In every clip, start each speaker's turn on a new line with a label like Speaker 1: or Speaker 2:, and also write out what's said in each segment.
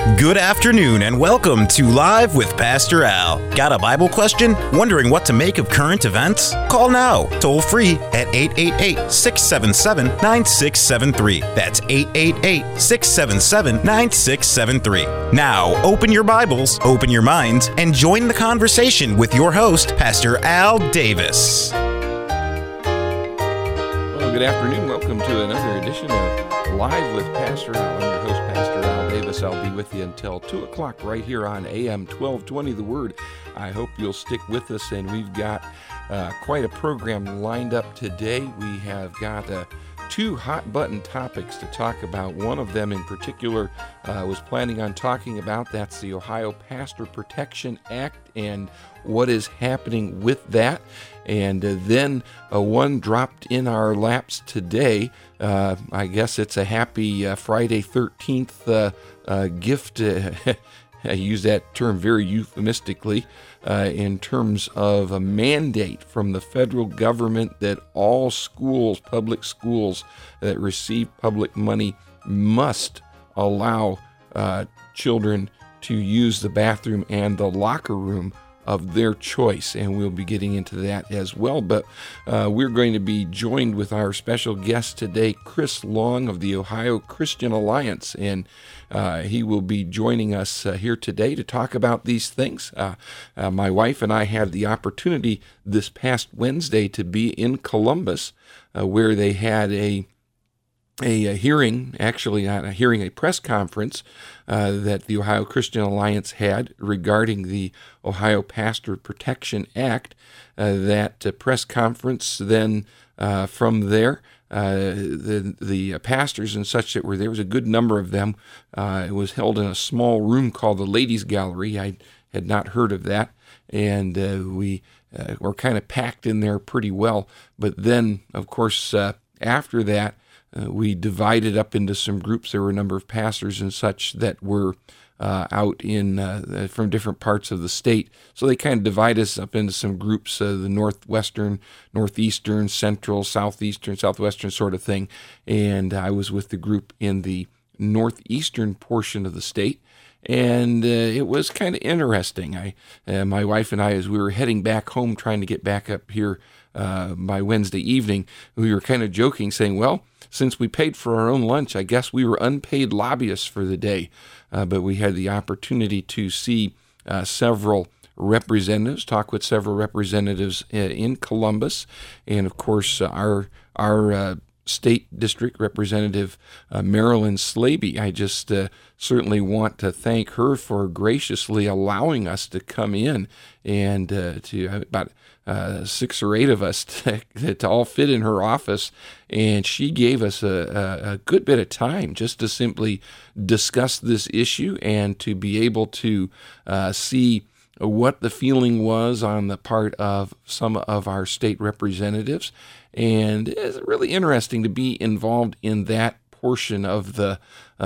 Speaker 1: Good afternoon and welcome to Live with Pastor Al. Got a Bible question? Wondering what to make of current events? Call now, toll free at 888-677-9673. That's 888-677-9673. Now, open your Bibles, open your minds, and join the conversation with your host, Pastor Al Davis.
Speaker 2: Well, good afternoon. Welcome to another edition of Live with Pastor Al. I'm your host, Pastor Al Davis. I'll be with you until 2 o'clock right here on AM 1220 The Word. I hope you'll stick with us, and we've got quite a program lined up today. We have got two hot-button topics to talk about. One of them in particular was planning on talking about. That's the Ohio Pastor Protection Act and what is happening with that. And then one dropped in our laps today. I guess it's a happy Friday 13th gift. I use that term very euphemistically in terms of a mandate from the federal government that all schools, public schools that receive public money, must allow children to use the bathroom and the locker room of their choice, and we'll be getting into that as well. But we're going to be joined with our special guest today, Chris Long of the Ohio Christian Alliance, and he will be joining us here today to talk about these things. My wife and I had the opportunity this past Wednesday to be in Columbus, where they had a hearing, actually not a hearing, a press conference that the Ohio Christian Alliance had regarding the Ohio Pastor Protection Act. That press conference then from there, the pastors and such that were there, was a good number of them. It was held in a small room called the Ladies Gallery. I had not heard of that, and we were kind of packed in there pretty well. But then, of course, after that, we divided up into some groups. There were a number of pastors and such that were out in from different parts of the state. So they kind of divide us up into some groups, the northwestern, northeastern, central, southeastern, southwestern sort of thing. And I was with the group in the northeastern portion of the state. And it was kind of interesting. My wife and I, as we were heading back home, trying to get back up here by Wednesday evening, we were kind of joking, saying, well, since we paid for our own lunch, I guess we were unpaid lobbyists for the day. But we had the opportunity to see several representatives, talk with several representatives in Columbus, and of course our State District Representative Marilyn Slaby. I just certainly want to thank her for graciously allowing us to come in and to about 6 or 8 of us to all fit in her office, and she gave us a good bit of time just to simply discuss this issue and to be able to see what the feeling was on the part of some of our state representatives. And it's really interesting to be involved in that portion of the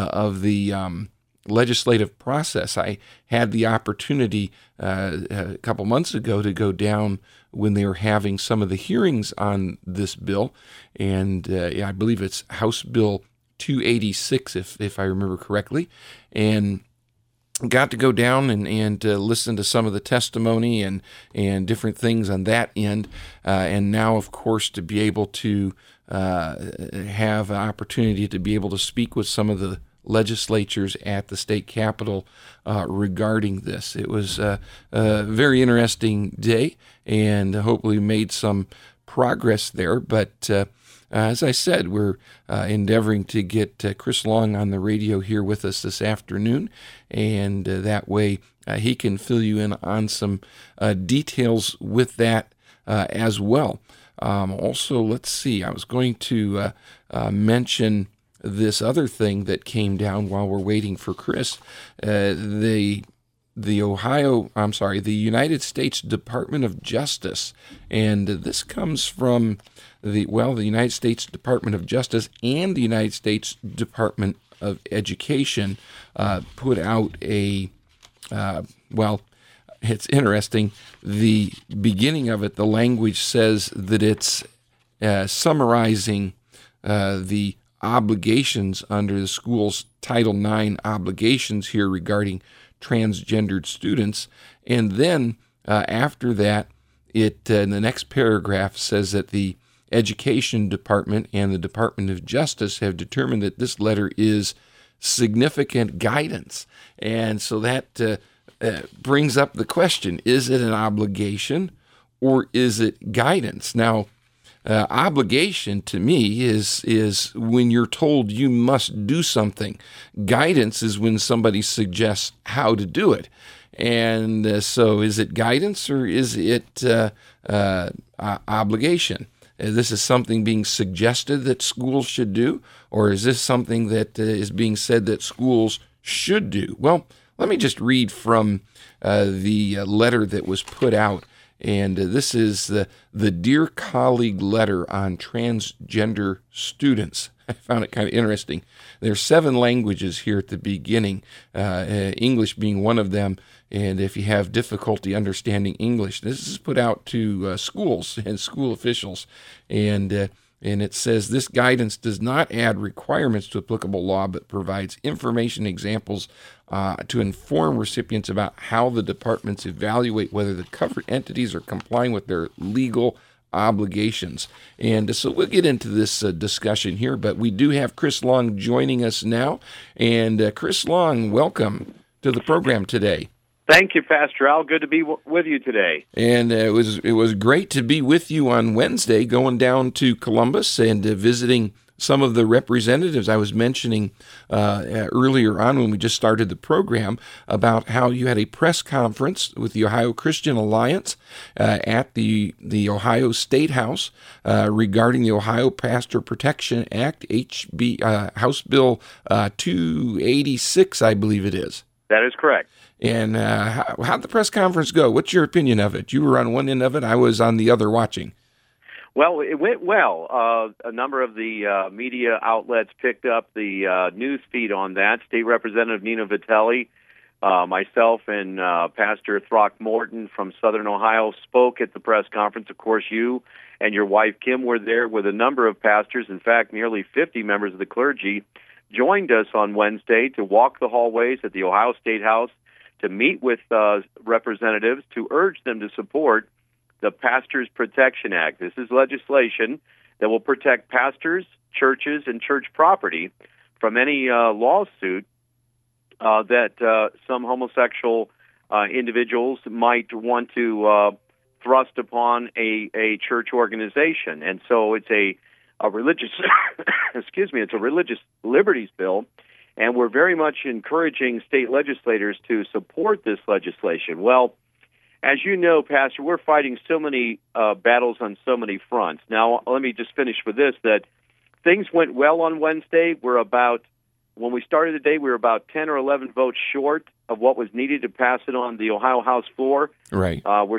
Speaker 2: legislative process. I had the opportunity a couple months ago to go down when they were having some of the hearings on this bill, and I believe it's House Bill 286, if I remember correctly, and got to go down and listen to some of the testimony and different things on that end, and now, of course, to be able to have an opportunity to be able to speak with some of the legislatures at the state capitol regarding this. It was a very interesting day, and hopefully made some progress there, but as I said, we're endeavoring to get Chris Long on the radio here with us this afternoon, and that way he can fill you in on some details with that as well. Also, let's see, I was going to mention this other thing that came down while we're waiting for Chris. The United States Department of Justice, and this comes from the United States Department of Justice and the United States Department of Education put out it's interesting. The beginning of it, the language says that it's summarizing the obligations under the school's Title IX obligations here regarding transgendered students. And then after that, it in the next paragraph says that the Education Department and the Department of Justice have determined that this letter is significant guidance. And so that brings up the question, is it an obligation or is it guidance? Now, obligation to me is when you're told you must do something. Guidance is when somebody suggests how to do it. And so is it guidance or is it obligation? This is something being suggested that schools should do, or is this something that is being said that schools should do? Well, let me just read from the letter that was put out. And this is the Dear Colleague letter on transgender students. I found it kind of interesting. There are 7 languages here at the beginning, English being one of them. And if you have difficulty understanding English, this is put out to schools and school officials. And it says, this guidance does not add requirements to applicable law, but provides information examples to inform recipients about how the departments evaluate whether the covered entities are complying with their legal obligations. And so we'll get into this discussion here, but we do have Chris Long joining us now. And Chris Long, welcome to the program today.
Speaker 3: Thank you, Pastor Al. Good to be with you today.
Speaker 2: And it was great to be with you on Wednesday, going down to Columbus and visiting some of the representatives. I was mentioning earlier on when we just started the program about how you had a press conference with the Ohio Christian Alliance at the Ohio State House regarding the Ohio Pastor Protection Act, House Bill 286, I believe it is.
Speaker 3: That is correct.
Speaker 2: And how'd the press conference go? What's your opinion of it? You were on one end of it. I was on the other watching.
Speaker 3: Well, it went well. A number of the media outlets picked up the news feed on that. State Representative Nina Vitelli, myself, and Pastor Throckmorton from Southern Ohio spoke at the press conference. Of course, you and your wife, Kim, were there with a number of pastors. In fact, nearly 50 members of the clergy joined us on Wednesday to walk the hallways at the Ohio State House, to meet with representatives, to urge them to support the Pastors Protection Act. This is legislation that will protect pastors, churches, and church property from any lawsuit that some homosexual individuals might want to thrust upon a church organization. And so it's a religious, it's a religious liberties bill. And we're very much encouraging state legislators to support this legislation. Well, as you know, Pastor, we're fighting so many battles on so many fronts. Now, let me just finish with this, that things went well on Wednesday. When we started the day, we were about 10 or 11 votes short of what was needed to pass it on the Ohio House floor.
Speaker 2: Right.
Speaker 3: We're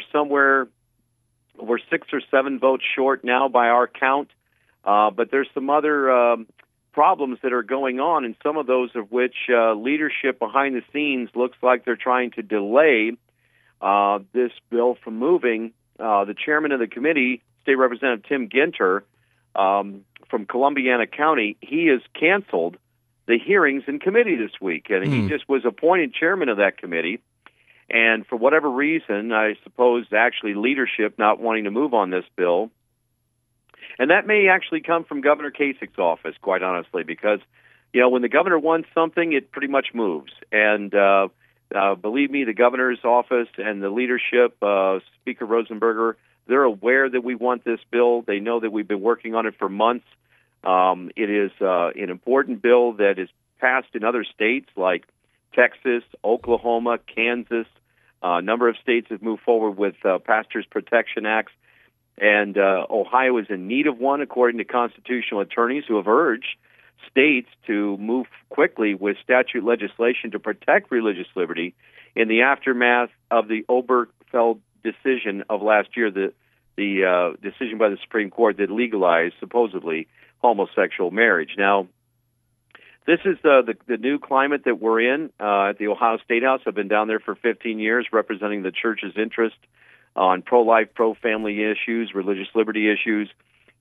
Speaker 3: 6 or 7 votes short now by our count. But there's some other problems that are going on, and some of those of which leadership behind the scenes looks like they're trying to delay this bill from moving. The chairman of the committee, State Representative Tim Ginter from Columbiana County, he has canceled the hearings in committee this week, and he just was appointed chairman of that committee. And for whatever reason, I suppose actually leadership not wanting to move on this bill. And that may actually come from Governor Kasich's office, quite honestly, because, when the governor wants something, it pretty much moves. And believe me, the governor's office and the leadership, Speaker Rosenberger, they're aware that we want this bill. They know that we've been working on it for months. It is an important bill that is passed in other states like Texas, Oklahoma, Kansas. A number of states have moved forward with Pastors Protection Acts. And Ohio is in need of one, according to constitutional attorneys who have urged states to move quickly with statute legislation to protect religious liberty in the aftermath of the Obergefell decision of last year, the decision by the Supreme Court that legalized, supposedly, homosexual marriage. Now, this is the new climate that we're in at the Ohio State House. I've been down there for 15 years representing the church's interest on pro-life, pro-family issues, religious liberty issues.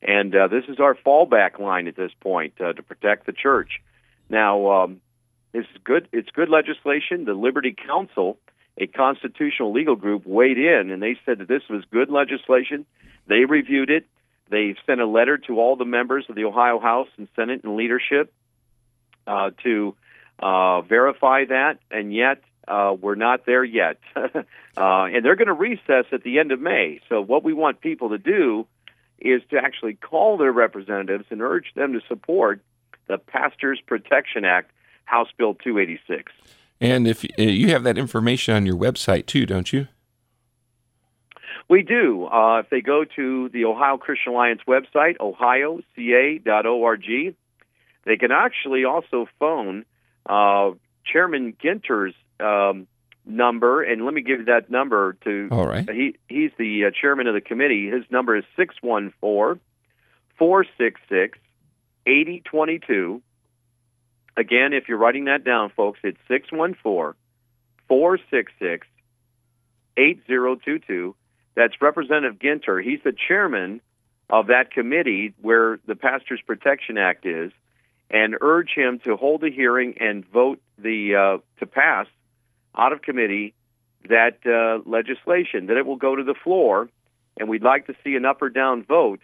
Speaker 3: And this is our fallback line at this point to protect the church. Now, this is good. It's good legislation. The Liberty Council, a constitutional legal group, weighed in, and they said that this was good legislation. They reviewed it. They sent a letter to all the members of the Ohio House and Senate and leadership to verify that, and yet we're not there yet. And they're going to recess at the end of May. So what we want people to do is to actually call their representatives and urge them to support the Pastors Protection Act, House Bill 286.
Speaker 2: And if you have that information on your website too, don't you?
Speaker 3: We do. If they go to the Ohio Christian Alliance website, ohioca.org, they can actually also phone Chairman Ginter's number, and let me give you that number to.
Speaker 2: All right.
Speaker 3: He's the chairman of the committee. His number is 614-466-8022. Again, if you're writing that down, folks, it's 614-466-8022. That's Representative Ginter. He's the chairman of that committee where the Pastors Protection Act is, and urge him to hold a hearing and vote to pass out of committee that legislation, that it will go to the floor, and we'd like to see an up or down vote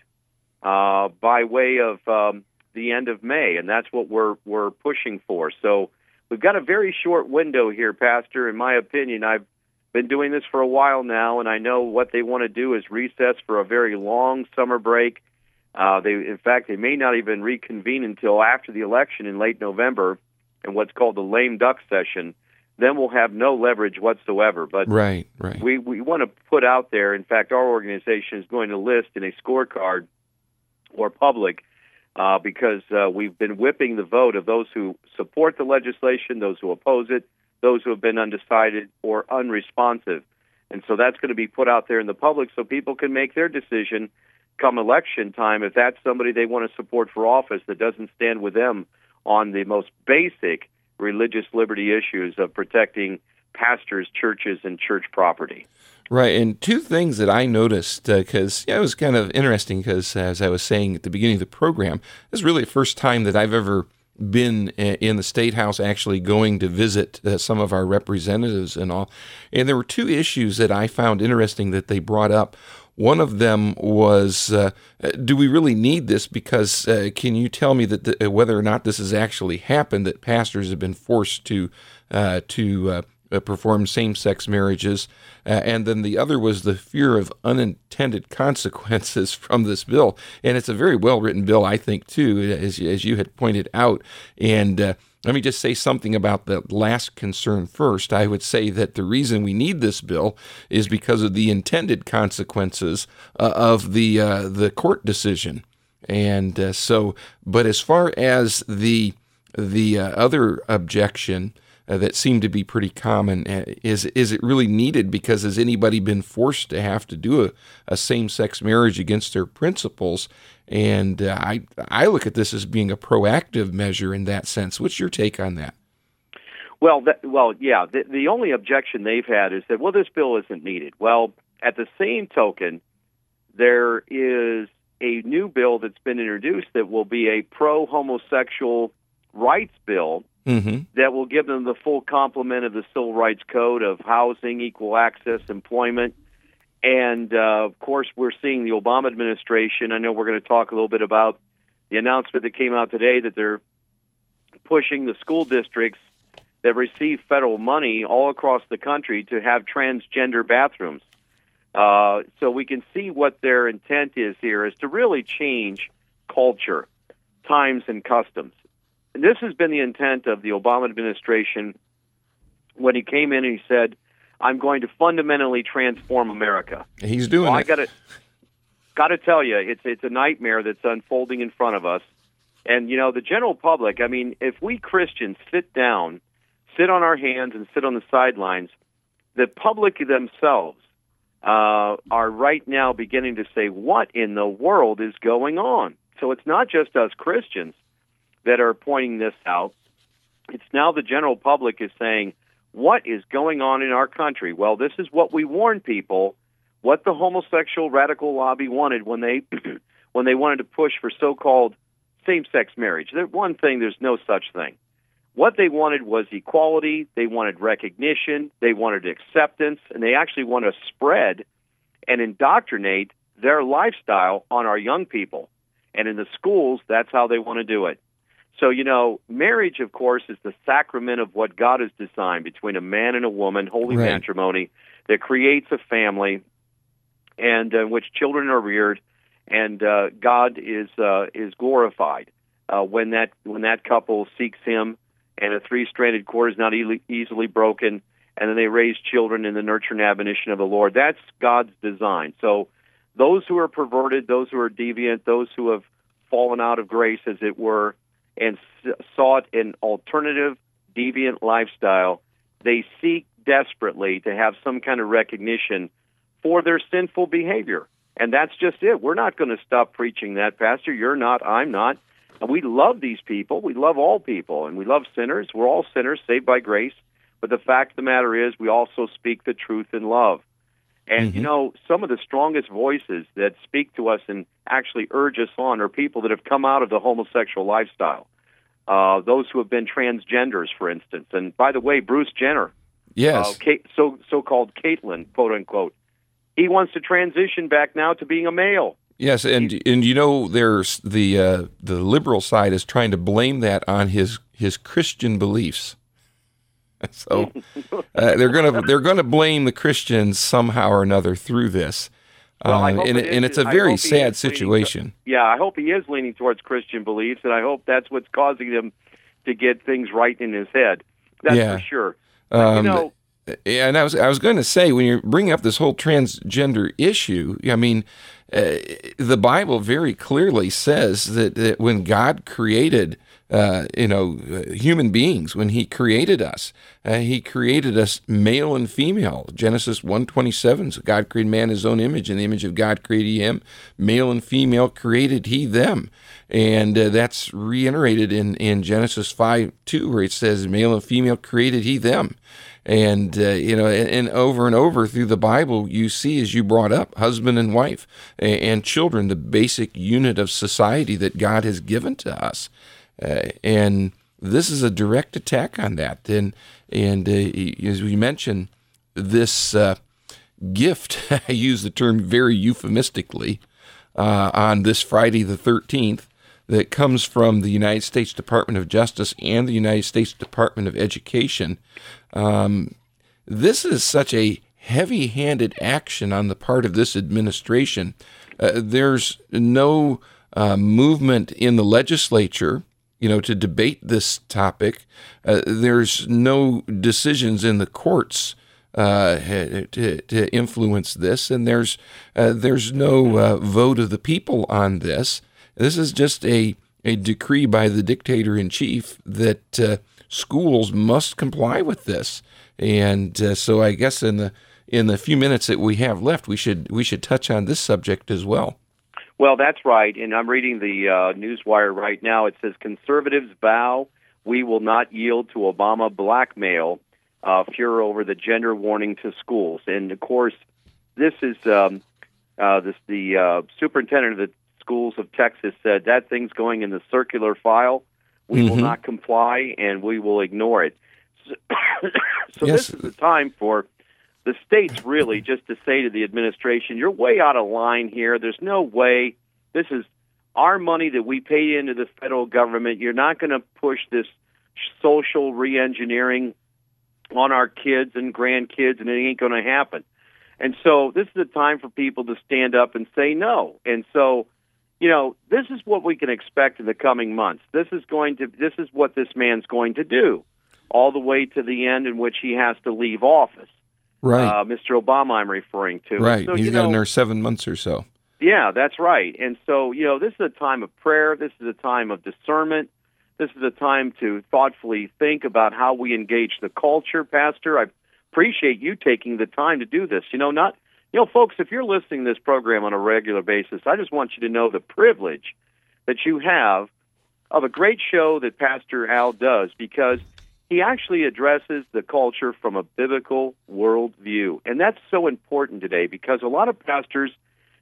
Speaker 3: by way of the end of May, and that's what we're pushing for. So we've got a very short window here, Pastor. In my opinion, I've been doing this for a while now, and I know what they want to do is recess for a very long summer break. In fact, they may not even reconvene until after the election in late November in what's called the lame duck session. Then we'll have no leverage whatsoever. But
Speaker 2: right.
Speaker 3: we want to put out there, in fact, our organization is going to list in a scorecard or public because we've been whipping the vote of those who support the legislation, those who oppose it, those who have been undecided or unresponsive. And so that's going to be put out there in the public so people can make their decision come election time if that's somebody they want to support for office that doesn't stand with them on the most basic religious liberty issues of protecting pastors, churches, and church property.
Speaker 2: Right, and two things that I noticed, because it was kind of interesting, because as I was saying at the beginning of the program, this is really the first time that I've ever been in the State House actually going to visit some of our representatives and all. And there were two issues that I found interesting that they brought up. One of them was, do we really need this? Because can you tell me that whether or not this has actually happened, that pastors have been forced to perform same-sex marriages? And then the other was the fear of unintended consequences from this bill. And it's a very well-written bill, I think, too, as you had pointed out. And let me just say something about the last concern first. I would say that the reason we need this bill is because of the intended consequences of the court decision. And but as far as the other objection that seemed to be pretty common, is it really needed? Because has anybody been forced to have to do a same-sex marriage against their principles? And I look at this as being a proactive measure in that sense. What's your take on that?
Speaker 3: Well, yeah. The only objection they've had is that, well, this bill isn't needed. Well, at the same token, there is a new bill that's been introduced that will be a pro-homosexual rights bill that will give them the full complement of the Civil Rights Code of housing, equal access, employment. And, of course, we're seeing the Obama administration. I know we're going to talk a little bit about the announcement that came out today that they're pushing the school districts that receive federal money all across the country to have transgender bathrooms. So we can see what their intent is here, is to really change culture, times, and customs. And this has been the intent of the Obama administration when he came in and he said, I'm going to fundamentally transform America.
Speaker 2: He's doing it.
Speaker 3: I got to tell you, it's a nightmare that's unfolding in front of us. And, you know, the general public, I mean, if we Christians sit on our hands and sit on the sidelines, the public themselves are right now beginning to say, what in the world is going on? So it's not just us Christians that are pointing this out. It's now the general public is saying, what is going on in our country? Well, this is what we warned people, what the homosexual radical lobby wanted when they when they wanted to push for so-called same-sex marriage. One thing, there's no such thing. What they wanted was equality, they wanted recognition, they wanted acceptance, and they actually want to spread and indoctrinate their lifestyle on our young people. And in the schools, that's how they want to do it. So, marriage, of course, is the sacrament of what God has designed between a man and a woman, holy matrimony, that creates a family and in which children are reared, and God is glorified when that couple seeks Him, and a three-stranded cord is not easily broken, and then they raise children in the nurture and admonition of the Lord. That's God's design. So those who are perverted, those who are deviant, those who have fallen out of grace, as it were, and sought an alternative, deviant lifestyle, they seek desperately to have some kind of recognition for their sinful behavior. And that's just it. We're not going to stop preaching that, Pastor. You're not, I'm not. And we love these people. We love all people, and we love sinners. We're all sinners saved by grace. But the fact of the matter is we also speak the truth in love. And, some of the strongest voices that speak to us and actually urge us on are people that have come out of the homosexual lifestyle. Those who have been transgenders, for instance. And by the way, Bruce Jenner, so-called Caitlyn, quote unquote, he wants to transition back now to being a male.
Speaker 2: Yes, and there's the liberal side is trying to blame that on his Christian beliefs. So they're gonna blame the Christians somehow or another through this, and it's a very sad situation.
Speaker 3: I hope he is leaning towards Christian beliefs, and I hope that's what's causing him to get things right in his head. That's for sure. But,
Speaker 2: and I was going to say, when you're bringing up this whole transgender issue, I mean, the Bible very clearly says that when God created human beings, when He created us male and female. Genesis 1:27, so God created man in His own image. In the image of God created He him. Male and female created He them. And that's reiterated in Genesis 5:2, where it says, male and female created He them. And, and over through the Bible, you see, as you brought up, husband and wife and children, the basic unit of society that God has given to us. And this is a direct attack on that. And as we mentioned, this gift, I use the term very euphemistically, on this Friday the 13th, that comes from the United States Department of Justice and the United States Department of Education. This is such a heavy-handed action on the part of this administration. There's no movement in the legislature, to debate this topic. There's no decisions in the courts to influence this, and there's no vote of the people on this. This is just a decree by the dictator-in-chief that schools must comply with this. And so I guess in the few minutes that we have left, we should touch on this subject as well.
Speaker 3: Well, that's right. And I'm reading the Newswire right now. It says, conservatives vow we will not yield to Obama blackmail, furor over the gender warning to schools. And, of course, this is the superintendent of the schools of Texas said that thing's going in the circular file. We will not comply, and we will ignore it. So
Speaker 2: Yes.
Speaker 3: This is the time for the states really just to say to the administration, you're way out of line here. There's no way. This is our money that we pay into the federal government. You're not going to push this social reengineering on our kids and grandkids, and it ain't going to happen. And so this is the time for people to stand up and say no. And so, this is what we can expect in the coming months. This is what this man's going to do all the way to the end in which he has to leave office.
Speaker 2: Right.
Speaker 3: Mr. Obama I'm referring to.
Speaker 2: Right.
Speaker 3: So,
Speaker 2: He's got another 7 months or so.
Speaker 3: Yeah, that's right. And so, this is a time of prayer. This is a time of discernment. This is a time to thoughtfully think about how we engage the culture, Pastor. I appreciate you taking the time to do this. Folks, if you're listening to this program on a regular basis, I just want you to know the privilege that you have of a great show that Pastor Al does, because he actually addresses the culture from a biblical worldview. And that's so important today, because a lot of pastors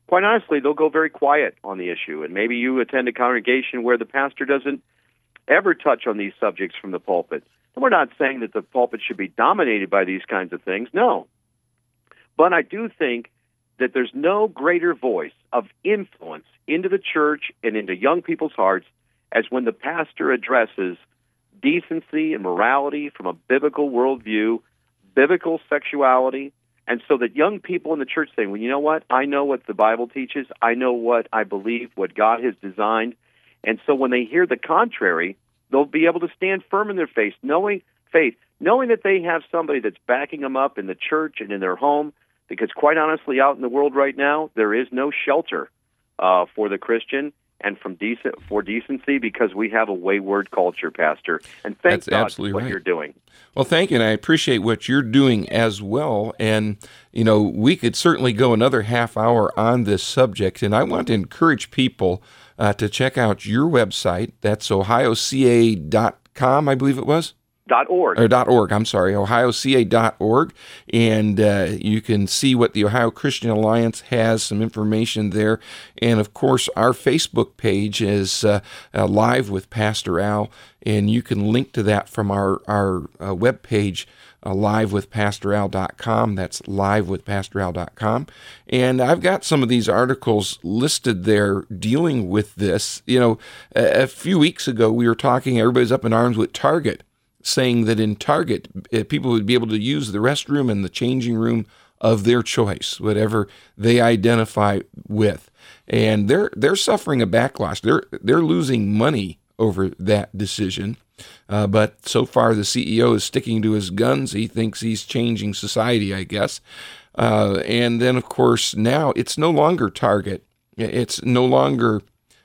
Speaker 3: quite honestly, they'll go very quiet on the issue. And maybe you attend a congregation where the pastor doesn't ever touch on these subjects from the pulpit. And we're not saying that the pulpit should be dominated by these kinds of things, no. But I do think that there's no greater voice of influence into the church and into young people's hearts as when the pastor addresses decency and morality from a biblical worldview, biblical sexuality, and so that young people in the church say, well, you know what? I know what the Bible teaches. I know what I believe, what God has designed. And so when they hear the contrary, they'll be able to stand firm in their faith, knowing that they have somebody that's backing them up in the church and in their home, because quite honestly, out in the world right now, there is no shelter for the Christian and for decency, because we have a wayward culture, Pastor. And thank God for what you're doing.
Speaker 2: Well, thank you, and I appreciate what you're doing as well. And, we could certainly go another half hour on this subject, and I want to encourage people to check out your website. That's ohioca.com, I believe it was?
Speaker 3: .org.
Speaker 2: Or .org, I'm sorry, ohioca.org, and you can see what the Ohio Christian Alliance has, some information there, and of course our Facebook page is Live with Pastor Al, and you can link to that from our webpage, livewithpastoral.com. That's livewithpastoral.com, and I've got some of these articles listed there dealing with this. A few weeks ago we were talking, everybody's up in arms with Target, saying that in Target, people would be able to use the restroom and the changing room of their choice, whatever they identify with. And they're suffering a backlash. They're losing money over that decision. But so far, the CEO is sticking to his guns. He thinks he's changing society, I guess. And then, of course, now it's no longer Target. It's no longer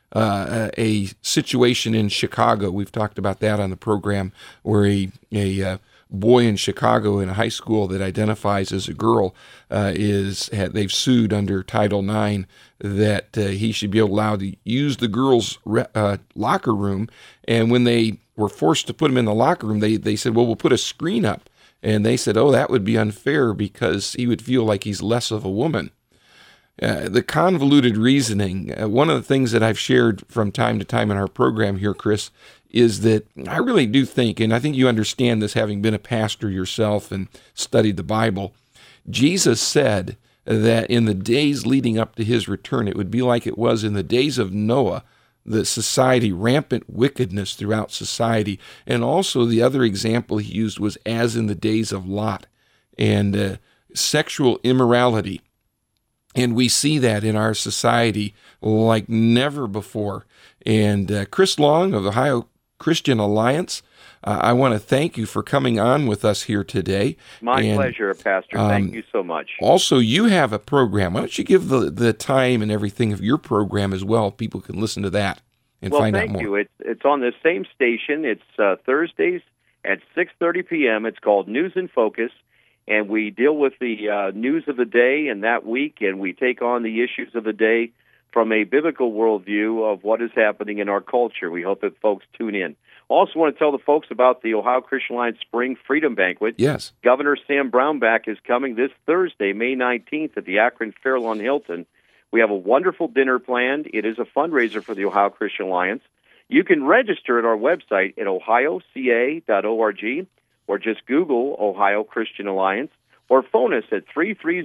Speaker 2: a situation in Chicago. We've talked about that on the program, where a boy in Chicago in a high school that identifies as a girl they've sued under Title IX that he should be allowed to use the girls' locker room. And when they were forced to put him in the locker room, they said, well, we'll put a screen up. And they said, oh, that would be unfair because he would feel like he's less of a woman. The convoluted reasoning, one of the things that I've shared from time to time in our program here, Chris, is that I really do think, and I think you understand this having been a pastor yourself and studied the Bible, Jesus said that in the days leading up to his return, it would be like it was in the days of Noah, the society, rampant wickedness throughout society. And also the other example he used was as in the days of Lot, and sexual immorality. And we see that in our society like never before. And Chris Long of the Ohio Christian Alliance, I want to thank you for coming on with us here today.
Speaker 3: My pleasure, Pastor. Thank you so much.
Speaker 2: Also, you have a program. Why don't you give the time and everything of your program as well? People can listen to that and find out more.
Speaker 3: Well, thank you. It's on the same station. It's Thursdays at 6:30 p.m. It's called News in Focus. And we deal with the news of the day and that week, and we take on the issues of the day from a biblical worldview of what is happening in our culture. We hope that folks tune in. Also want to tell the folks about the Ohio Christian Alliance Spring Freedom Banquet.
Speaker 2: Yes.
Speaker 3: Governor Sam Brownback is coming this Thursday, May 19th, at the Akron Fairlawn Hilton. We have a wonderful dinner planned. It is a fundraiser for the Ohio Christian Alliance. You can register at our website at ohioca.org, or just Google Ohio Christian Alliance, or phone us at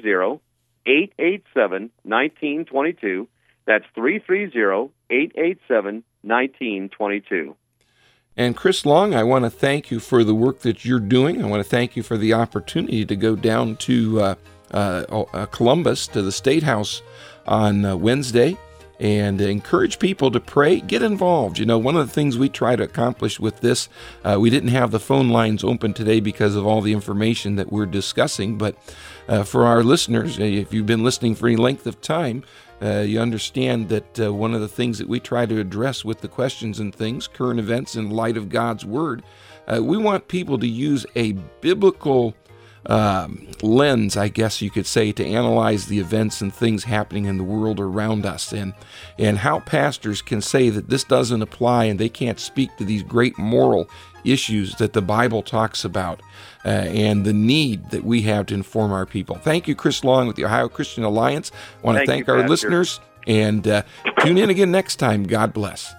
Speaker 3: 330-887-1922. That's 330-887-1922.
Speaker 2: And Chris Long, I want to thank you for the work that you're doing. I want to thank you for the opportunity to go down to Columbus, to the State House on Wednesday, and encourage people to pray, get involved. One of the things we try to accomplish with this, we didn't have the phone lines open today because of all the information that we're discussing, but for our listeners, if you've been listening for any length of time, you understand that one of the things that we try to address with the questions and things, current events in light of God's Word, we want people to use a biblical lens, I guess you could say, to analyze the events and things happening in the world around us, and how pastors can say that this doesn't apply and they can't speak to these great moral issues that the Bible talks about, and the need that we have to inform our people. Thank you, Chris Long with the Ohio Christian Alliance. I want to thank our listeners, and tune in again next time. God bless.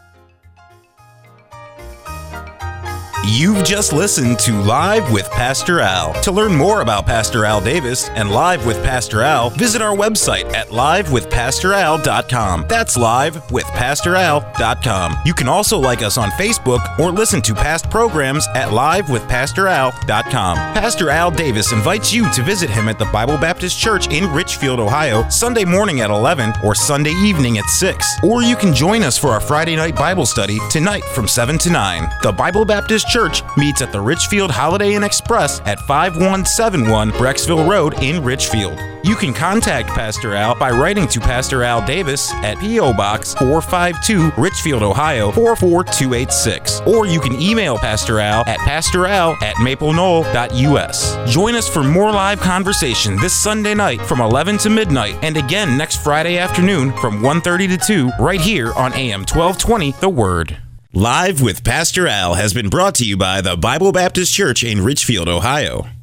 Speaker 1: You've just listened to Live with Pastor Al. To learn more about Pastor Al Davis and Live with Pastor Al, visit our website at livewithpastoral.com. That's livewithpastoral.com. You can also like us on Facebook or listen to past programs at livewithpastoral.com. Pastor Al Davis invites you to visit him at the Bible Baptist Church in Richfield, Ohio, Sunday morning at 11 or Sunday evening at 6. Or you can join us for our Friday night Bible study tonight from 7 to 9. The Bible Baptist Church meets at the Richfield Holiday Inn Express at 5171 Brecksville Road in Richfield. You can contact Pastor Al by writing to Pastor Al Davis at P.O. Box 452, Richfield, Ohio 44286. Or you can email Pastor Al at pastoral@mapleknoll.us. Join us for more live conversation this Sunday night from 11 to midnight, and again next Friday afternoon from 1:30 to 2 right here on AM 1220 The Word. Live with Pastor Al has been brought to you by the Bible Baptist Church in Richfield, Ohio.